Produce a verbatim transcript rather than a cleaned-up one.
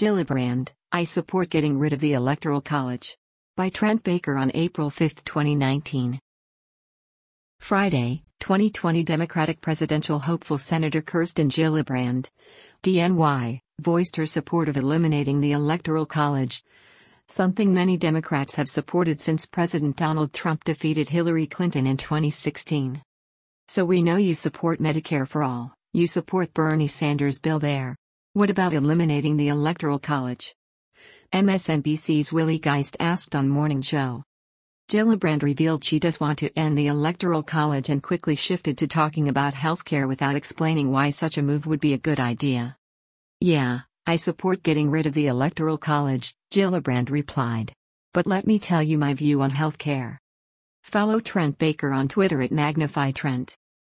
Gillibrand, I support getting rid of the Electoral College. By Trent Baker on April fifth, twenty nineteen. Friday, twenty twenty Democratic presidential hopeful Senator Kirsten Gillibrand, D N Y, voiced her support of eliminating the Electoral College, something many Democrats have supported since President Donald Trump defeated Hillary Clinton in twenty sixteen. So we know you support Medicare for all, you support Bernie Sanders' bill there. What about eliminating the Electoral College? M S N B C's Willie Geist asked on Morning Joe. Gillibrand revealed she does want to end the Electoral College and quickly shifted to talking about healthcare without explaining why such a move would be a good idea. Yeah, I support getting rid of the Electoral College, Gillibrand replied. But let me tell you my view on healthcare. Follow Trent Baker on Twitter at Magnify Trent.